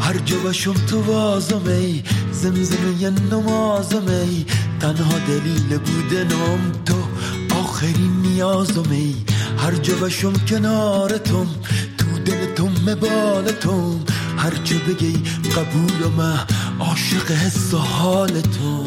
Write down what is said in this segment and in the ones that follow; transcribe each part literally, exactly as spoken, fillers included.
هر جا باشم تو وازم ای زمزمه ی نمازم ای تنها دلیل بودنم تو آخرین نیازم ای هر جا باشم کنارتم تو دلتم مبالتم هر جا بگی قبولم عاشق حس و حالتم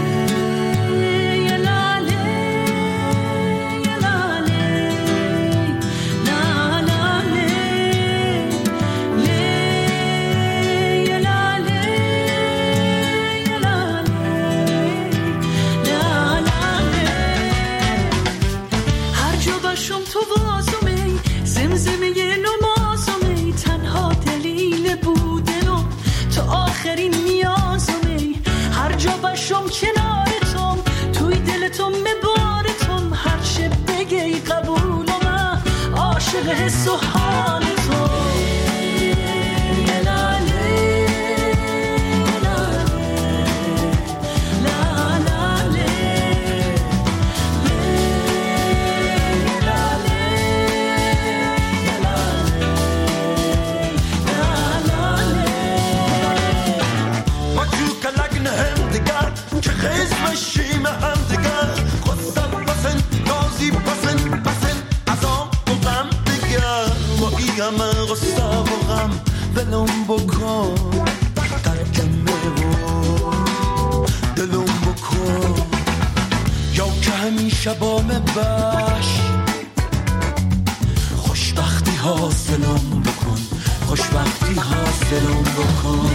کنارتم توی دلتم مبارتم هر چه بگی قبولم عاشق حس و حالتم همه غصه و غم دلم بکن ترکمه و دلم بکن یا که همیشه با من باش خوشبختی حاصلم بکن خوشبختی حاصلم بکن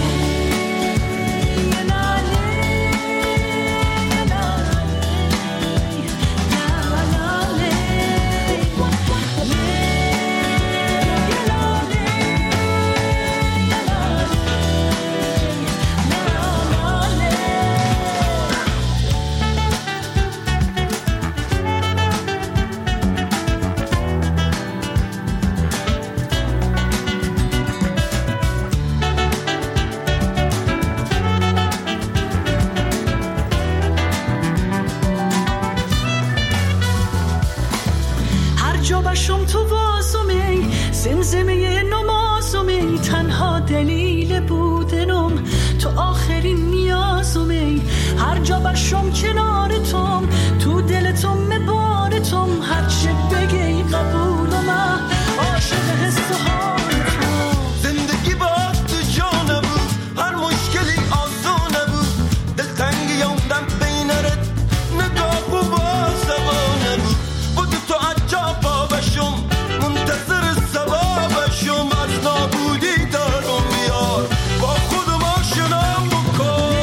باشم تو واسم ای زمزمه نمازم ای تنها دلیل بودنم تو آخرین نیازم ای هر جا باشم کنارتم تو دلتم مبارتم هر چه بگی قبولم عاشق حس و حالتم زندگی با تو جا نبود هر مشکلی آسون نبود دلتنگی اومدم بینرت نگاه و بازم نبود بود تو عجب باشم منتظر سبابشم از نابودی دارم میار با خودم آشنام بکن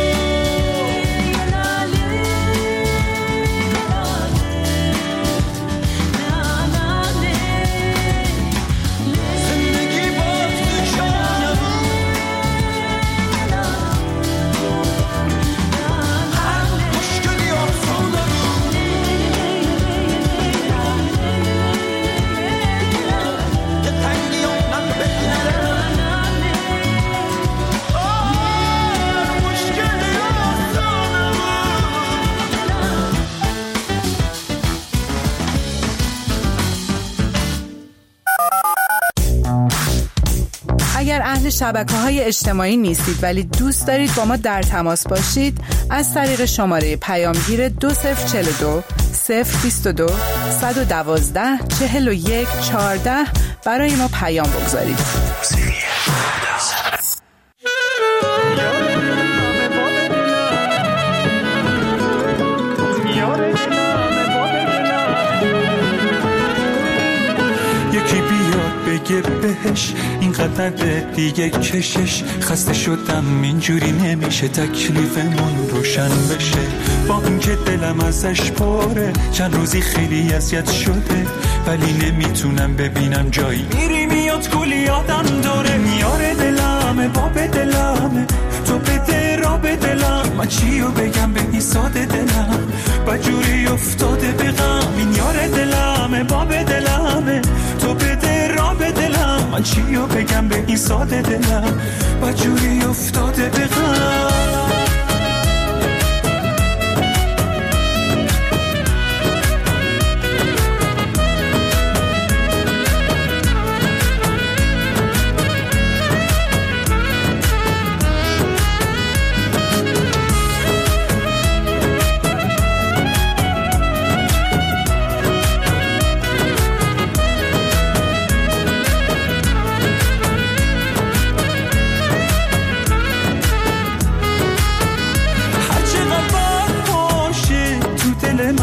زندگی با تو جا نبود هر مشکلی آسون نبود دلتنگی اومدم بینرت هر مشکلی آسون اگر اهل شبکه‌های اجتماعی نیستید ولی دوست دارید با ما در تماس باشید از طریق شماره پیامگیر دو صفر چهل و دو صفر بیست و دو صد و دوازده چهل و یک چهارده برای ما پیام بگذارید. یکی بیاد بگه بهش اینقدر دیگه کشش خسته شدم اینجوری نمیشه تکلیفمون روشن بشه با اینکه دلم ازش پاره چند روزی خیلی اذیت شده ولی نمیتونم ببینم جایی میری میاد کلی آدم داره میاره دلمه باب دلمه تو بده را به دلم من چیو بگم به این ساده دلم بجوری افتاده به غم این یار دلمه باب دلمه تو بده را به دلم من چیو بگم به این ساده دلم بجوری افتاده به غم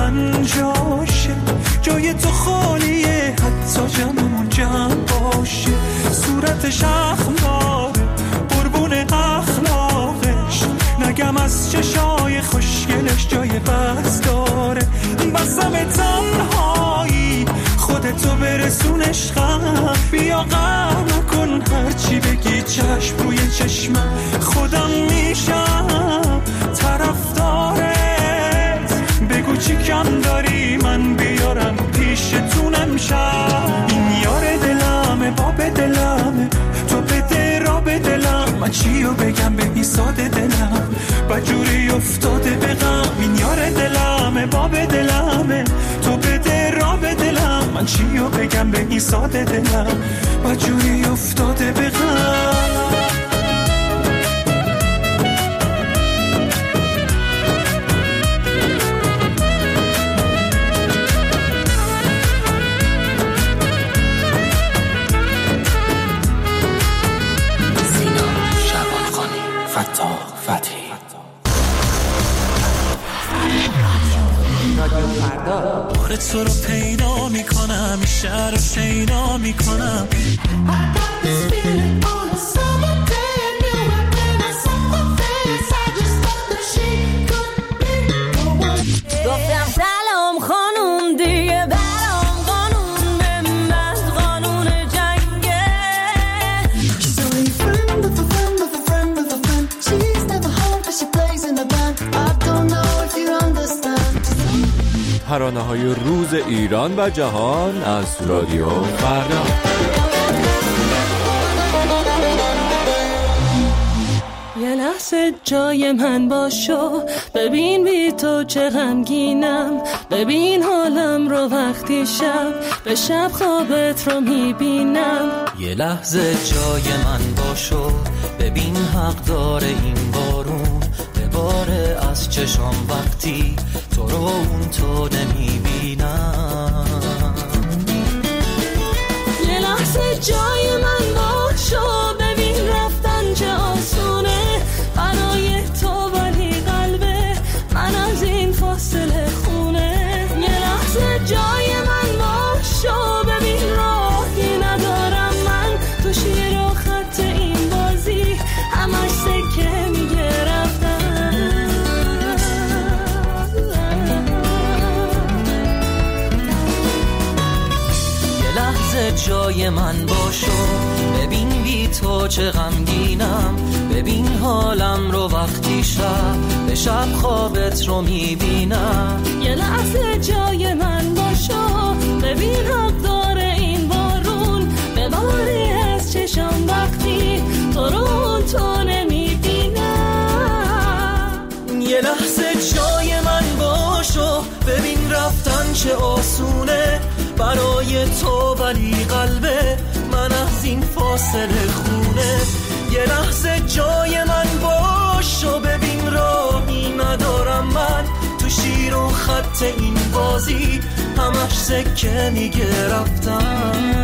من جاشه، جای تو خالیه حتی جمعمون جمع باشه. صورتش اخماره قربون اخلاقش، نگم از چشای خوشگلش جای بس داره. بسم تنهایی خودتو برسونش غم، بیا غم کن هرچی بگی چشم روی چشمم، خودم میشم طرفدارت. بگو چی کم داری من بیارم پیشتونم شم. این یار دلمه باب دلمه، تو بده را به دلم، من چیو بگم به این ساده دلم بجوری افتاده به غم. این یار دلمه باب دلمه، تو بده را به دلم، من چیو بگم به این ساده دلم بجوری افتاده به غم. آره تو رو پیدا میکنم، این شهر رو شیدا میکنم. گفتم سلام خانوم دیگه برام قانون به من قانون جنگه. She's only a friend of a friend of a friend of a friend. She's never home but she plays in a band. I don't know if you understand. ترانه‌های روز ایران و جهان از رادیو فردا. یه لحظه جای من باشو، ببین بی تو چه غمگینم، ببین حالم رو وقتی شب به شب خوابت رو میبینم. یه لحظه جای من باشو، ببین حق داره این بارون بباره از چشام وقتی تو رو اون تو نمیبینم. یه لحظه جای من باشو، ببین رفتن چه آسونه برای تو، ولی قلبه من از این فاصله خونه. یه لحظه جای من باشو، ببین راهی ندارم من تو شیر و خط این بازی، همش سکه میگه رفتن. یه لحظه جای من باشو، ببین بی تو چه غمگینم، ببین حالم رو وقتی شب به شب خوابت رو میبینم. یه لحظه جای من باشو، ببین حق داره این بارون بباری از چشم وقتی تو رو تو نمیبینم. یه لحظه جای من باشو، ببین رفتن چه آسونه برای تو، ولی قلبه من از این فاصله خونه. یه لحظه جای من باشو، ببین راهی ندارم من تو شیر و خط این بازی، همش سکه میگه رفتم.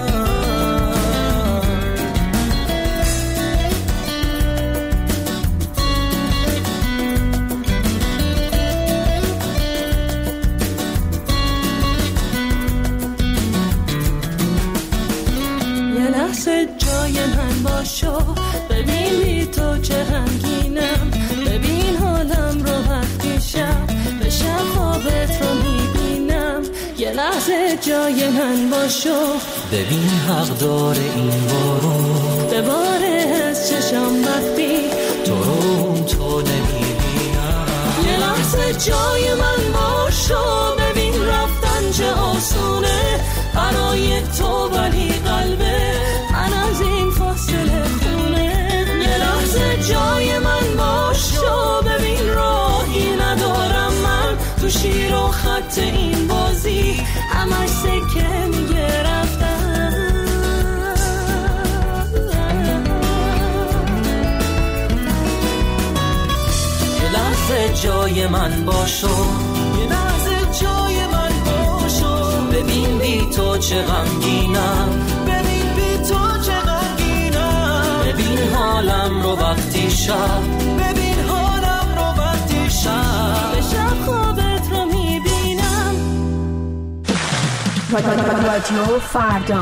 جای من باشو، ببین بی تو چه غمگینم، ببین حالم رو وقتی شب به شب خوابت رو میبینم. یه لحظه جای من باشو، ببین حق داره این بارون بباره از چشم وقتی تو رو تو نمیبینم. یه لحظه جای من باشو، ببین رفتن چه آسونه برای تو، ولی قلبه من از این فاصله خونه. یه لحظه جای من باشو، ببین راهی ندارم من تو شیر و خط این بازی، همش سکه میگه رفتن. یه لحظه جای من باشو، یه لحظه جای من باشو، ببین بی تو چه غمگینم، ببین بی تو چه غمگینم، ببین حالم رو وقتی شب، ببین حالم رو وقتی شب به شب خوابت رو میبینم. رادیو فردا.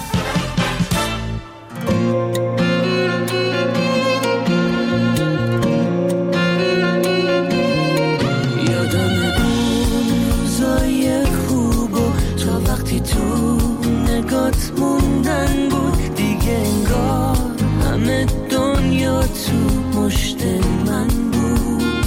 تو نگات موندن بود دیگه، انگار همه دنیا تو مشت من بود.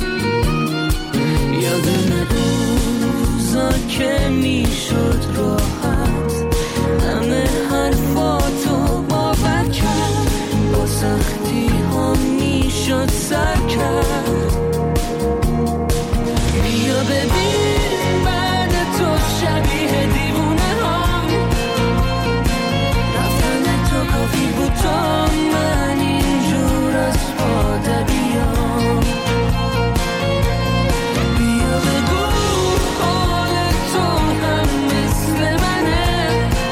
یادم روزا که میشد راحت همه حرفاتو باور کرد، با سختی ها میشد سر کرد. بیا ببین بعد تو شبیه دیوونه کافی بود تا من اینجور از پاده بیام. بیا بگو حال تو هم مثل منه،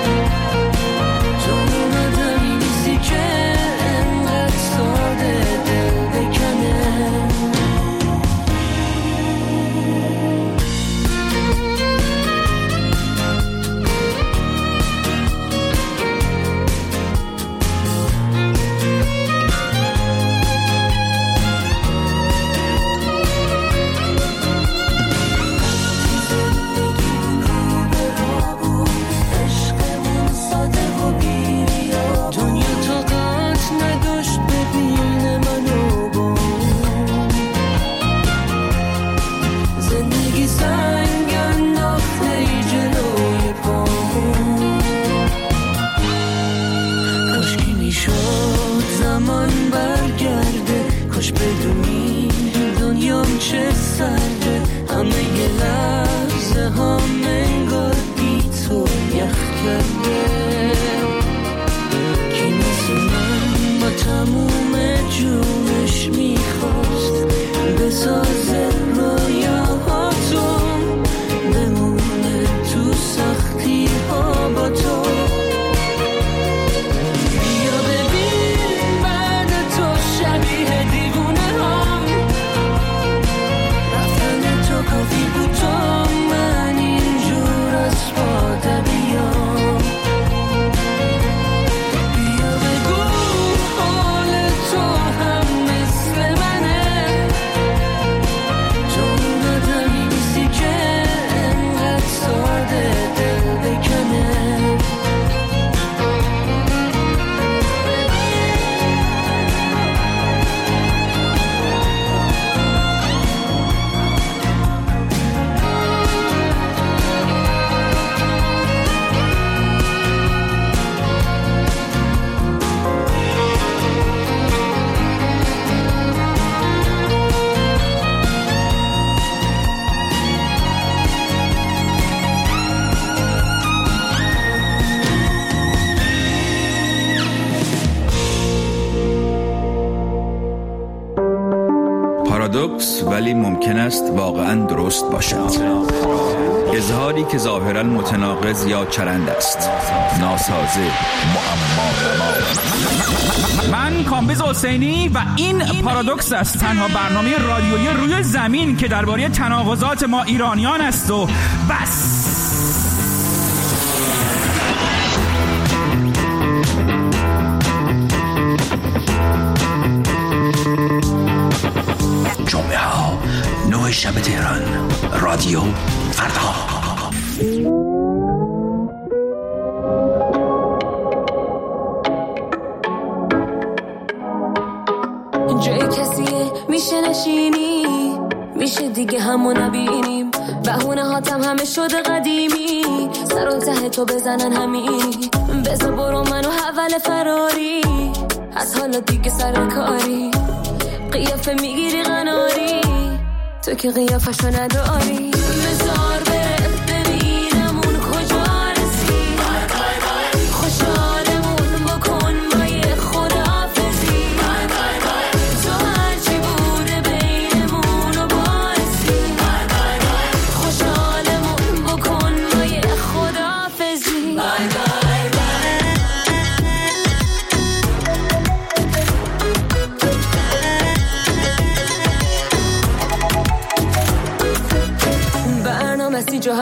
چون اومدم این نیستی که انقدر ساده دل بکنه. چه سرده همه یه لحظه ها منگار بی تو یخ کرده. کی مثل من با تموم جونش میخواست بسازه رویاهاتو، بمونه تو سختی ها با تو. بیا ببین بعد تو شبیه دیوونه ها کافی بود تا من اینجور از پاده بیام. بیا بگو حال تو هم مثل منه، چون اومدم این نیستی که انقدر ساده دل بکنه. پارادوکس ولی ممکن است واقعا درست باشد. اظهاری که ظاهرا متناقض یا چرند است، ناسازه، معما. من کامبیز حسینی و این پارادوکس است، تنها برنامه رادیویی روی زمین که درباره تناقضات ما ایرانیان است و بس. جمعه ها نه شب تهران، رادیو فردا. جای کسیه میشه نشینی، میشه دیگه همو نبینیم، بهونه هاتم همه شده قدیمی، سر و ته تو بزنن همینی، بذار برو منو حول فراری، از حالا دیگه سر کاری، قیافه میگیری قناری، تو که قیافشو نداری، بذار بره ببینم اون کجا رسی، خوشحالمون بکن با یه خداحافظی، تو هرچی بوده بینمون و بارسی، خوشحالمون بکن با یه خداحافظی.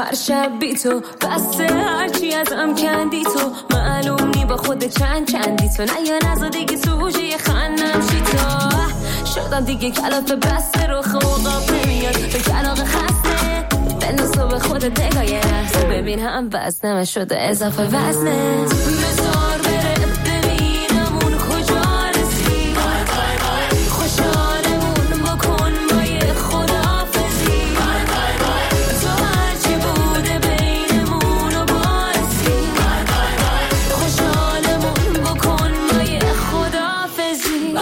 هر شب بی تو بسته هرچی ازم کندی تو معلوم نی با خود چند چندی تو نه یا نزا دیگه سوژه خندم شی تو شدم دیگه کلافه بسته رو خوقاب نمیاد به کلاق خسته بنداز تو به خودت نگاه یه لحظه ببین هم وزنم شده اضافه وزنه بذار بره ببینمون کجا رسی خوشحالمون بکن با یه خداحافظی تو هرچی بوده بینمون و بارسی خوشحالمون بکن با یه خداحافظی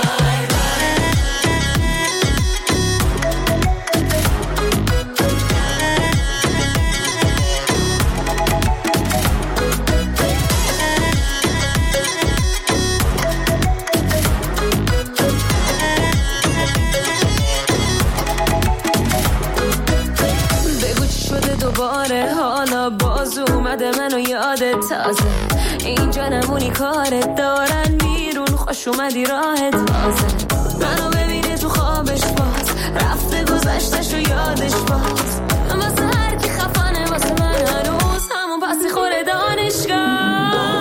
دوباره حالا باز اومده منو یادت تازه اینجا نمونی کارت دارن بیرون خوش اومدی راحت بازه منو ببینه تو خوابش باز رفته گذشتش و یادش باز واسه هر کی خفانه واسه من هنوز همون پسی خوره دانشگاه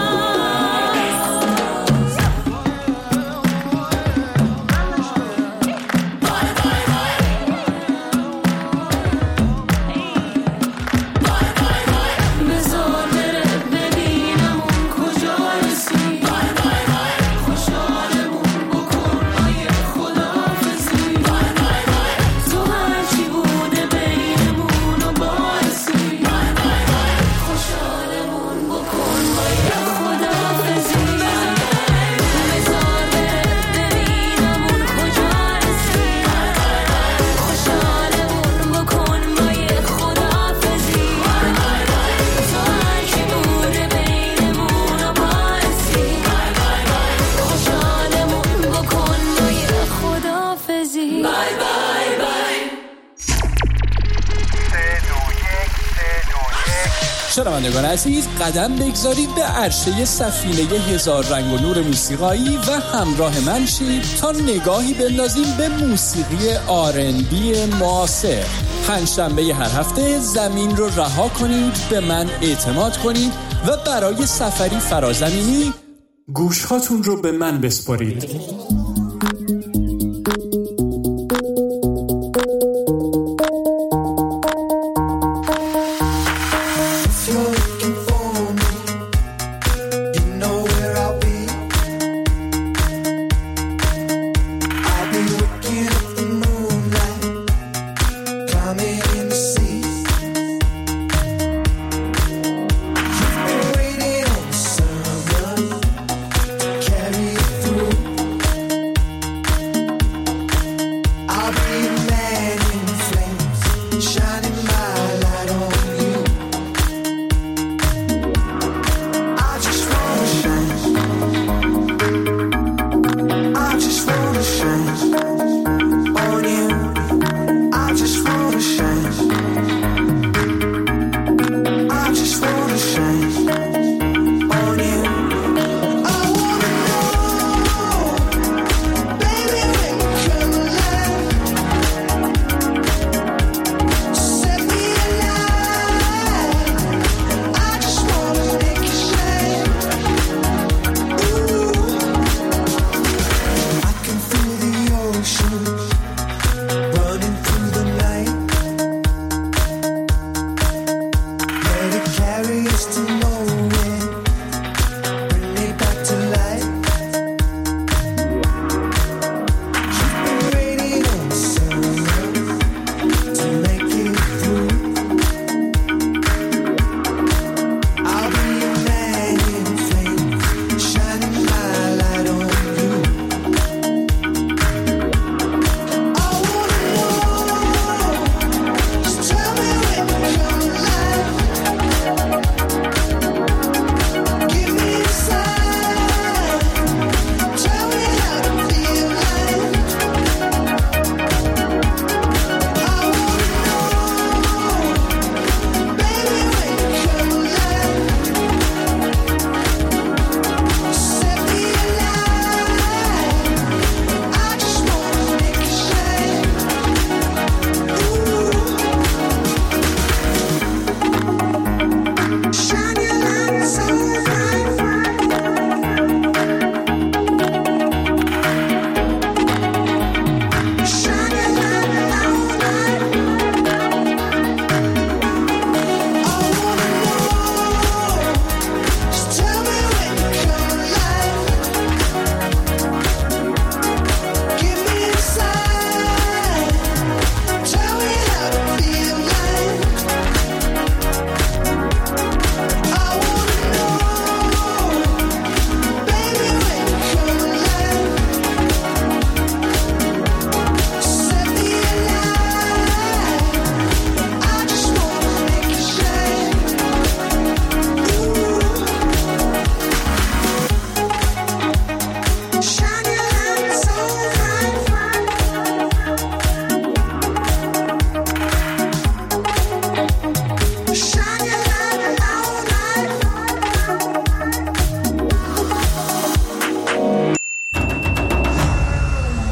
شنوندگان عزیز قدم بگذارید به عرشه سفینه هزار رنگ و نور موسیقایی و همراه من شید تا نگاهی بندازیم به موسیقی آر ان بی معاصر. پنجشنبه هر هفته زمین رو رها کنید، به من اعتماد کنید و برای سفری فرازمینی گوشهاتون رو به من بسپارید.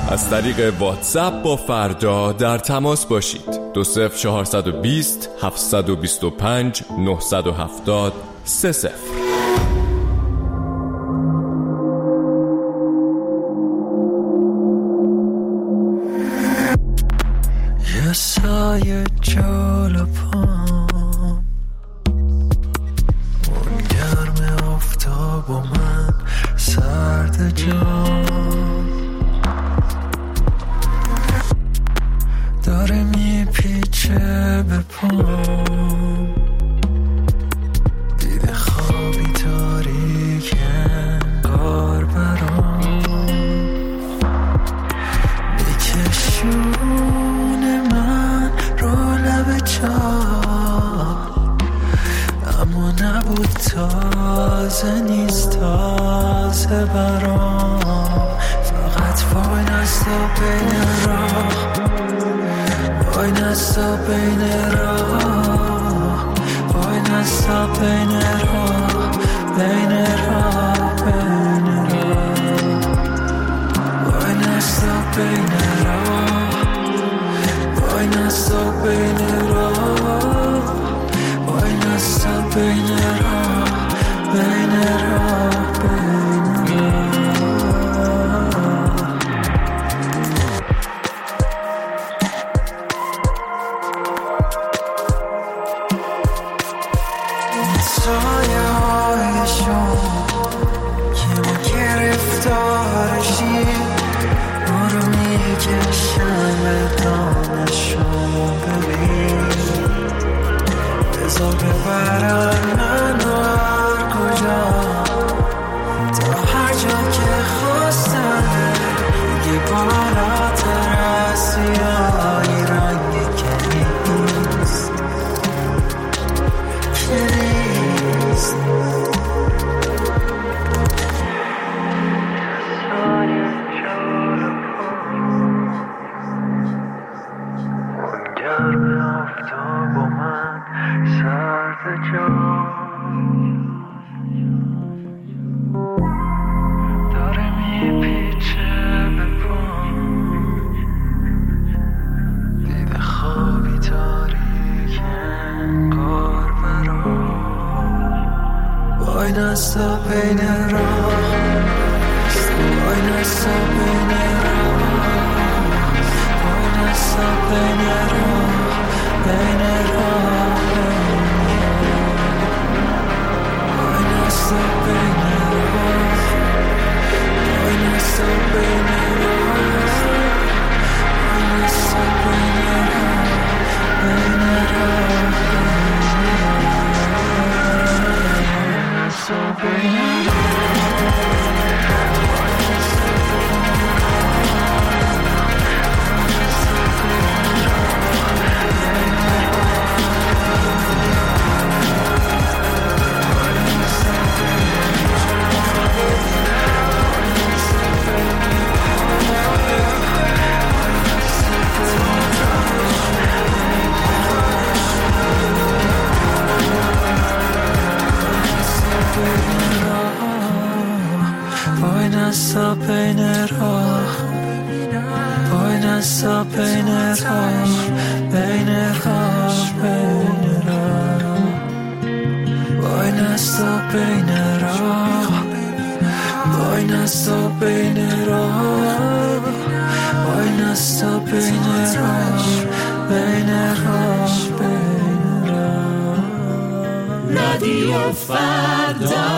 از طریق واتساپ با فردا در تماس باشید. دو صفر چهارصد و بیست هفتصد و بیست و پنج نهصد و هفتاد سه صفر. یه سایه جلو پام، اون گرم آفتاب و من سرد جام، داره میپیچه به پام، دیده خوابی تاریک انگار برام میکشونه من رو لب چاه، اما نبود تازه نیست تازه برام، فقط وای نستا بین راه، وای نستا بین راه، وای نستا بین راه، بین راه، بین راه، وای نستا بین راه، وای نستا بین راه، وای نستا بین راه، بین راه، بین سایه های شما که ما گرفتارشی، ما رو میکشن به دامشون، ببین بذار ببرن منو هر کجا، تا هر جا که خواستن، یه بالاتر از سیاهی رنگ کنیست کنیست. سایه جلو اون گرم آفتاب و من سرد جام، داره میپیچه به پام، دیده خوابی تاریک انگار برام، وای نستا بین راه، وای نستا بین راه، وای نستا بین راه، بین راه، وای نستا بین راه، وای نستا بین راه، وای نستا بین راه، بین راه، نستا بین وای نستا بین راه، وای نستا بین راه، بین راه، بین راه، وای نستا بین راه، وای نستا بین راه، وای نستا بین راه، بین راه، بین راه. رادیو فردا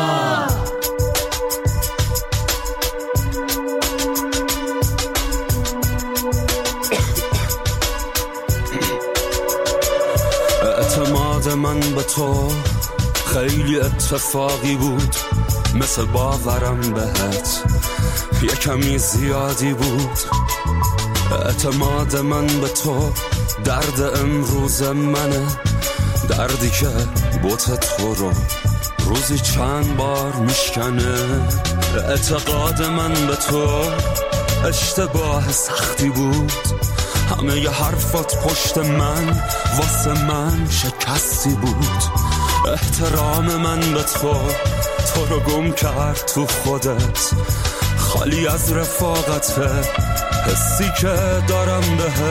اعتماد من به تو خیلی اتفاقی بود، مثل باورم بهت یه کمی زیادی بود. اعتماد من به تو درد امروز منه، دردی که بوت تو رو روزی چند بار میشکنه. اعتقاد من به تو اشتباه سختی بود، همه ی حرفات پشت من واسه من شکستی بود. احترام من به تو تو رو گم کرد تو خودت، خالی از رفاقته حسی که دارم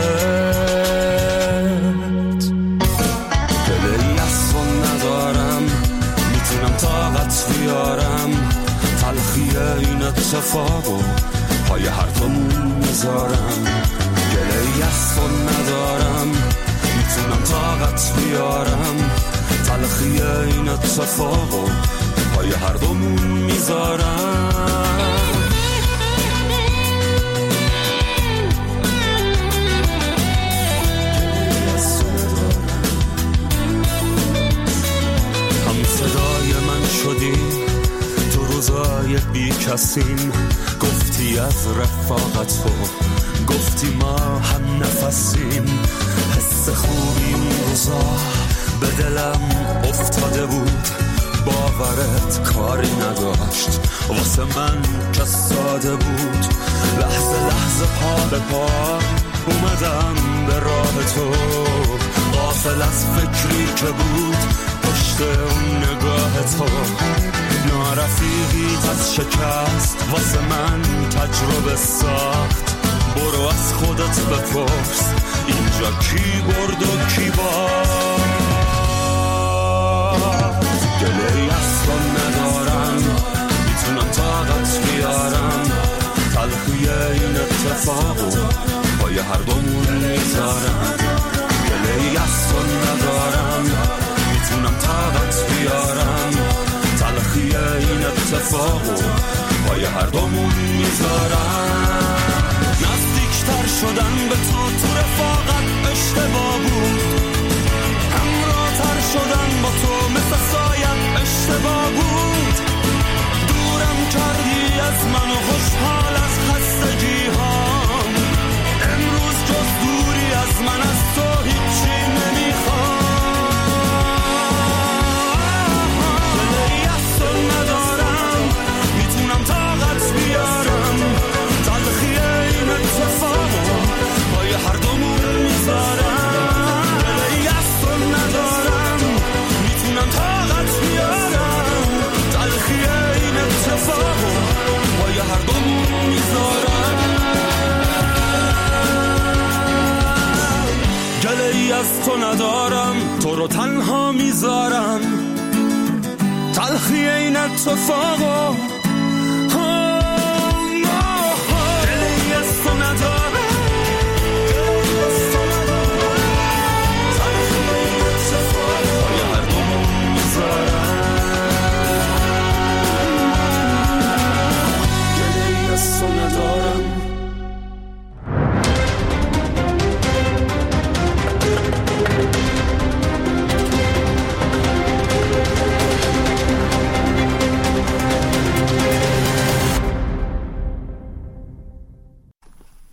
بهت. دلی از تو ندارم میتونم طاقت بیارم، تلخی این اتفاقو پای هر دومون میذارم. گله‌ای از تو ندارم میتونم طاقت بیارم، تلخی این اتفاقو پای هر دومون میذارم. هم صدای من شدی تو روزای بی کسیم، گفتی از رفاقت تو، گفتی ما هم نفسیم. حس خوبی اون روزا به دلم افتاده بود، باورت کاری نداشت واسه من که ساده بود. لحظه لحظه پا به پا اومدم به راه تو، غافل از فکری که بود پشت اون نگاه تو. نارفیقیت از شکست واسه من تجربه ساخت، برو از خودت بپرس اینجا کی برد و کی باخت. گله‌ای از تو ندارم میتونم طاقت بیارم، تلخی این اتفاقو پای هر دومون میذارم. گله‌ای از تو ندارم میتونم طاقت بیارم، تلخی این اتفاقو پای هر دومون میذارم. نزدیکتر شدن به تو تو رفاقت اشتباه بود، همراه‌تر شدن با تو مثل سایت اشتباه بود. دورم کردی از من و خوشحال از خستگی هام، امروز جز دوری از من از تو هیچی نمیخوام. دلی از تو ندارم میتونم طاقت بیارم، تلخی این اتفاقو پای هر دومون میذارم. دلی از تو ندارم میتونم طاقت بیارم، تلخی این اتفاقو پای هر دومون میذارم. گله‌ای از تو ندارم تو رو تنها میذارم، تلخی این اتفاقو